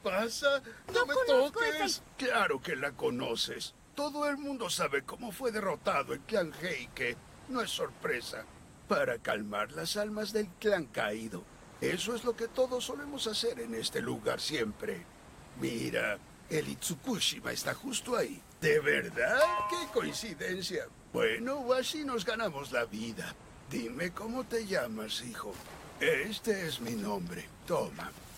pasa? ¡No Yo me conozco toques! Claro que la conoces. Todo el mundo sabe cómo fue derrotado el clan Heike. No es sorpresa. Para calmar las almas del clan caído. Eso es lo que todos solemos hacer en este lugar siempre. Mira, el Itsukushima está justo ahí. ¿De verdad? ¡Qué coincidencia! Bueno, así nos ganamos la vida. Dime cómo te llamas, hijo. Este es mi nombre. Toma.